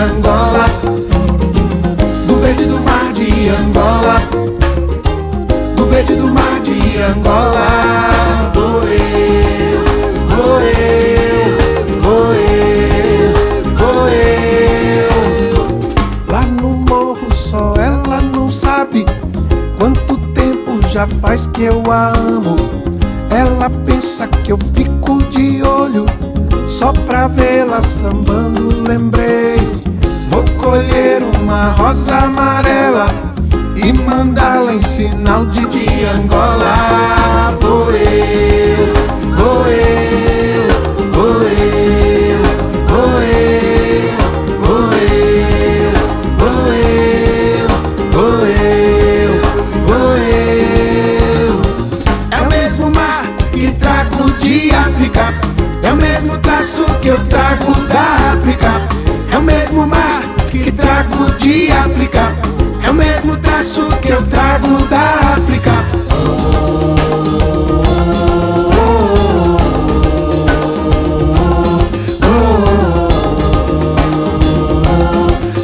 Angola, do verde do mar de Angola, do verde do mar de Angola. Vou eu, vou eu, vou eu, vou eu. Lá no morro só ela não sabe quanto tempo já faz que eu a amo. Ela pensa que eu fico de olho só pra vê-la sambando. Lembrei, vou colher uma rosa amarela e mandá-la em sinal de Angola. Vou eu, vou eu, vou eu, vou eu, vou eu, vou eu, vou eu, vou eu. É o mesmo mar que trago de África, é o mesmo traço que eu trago da África. É o mesmo mar que trago de África, é o mesmo traço que eu trago da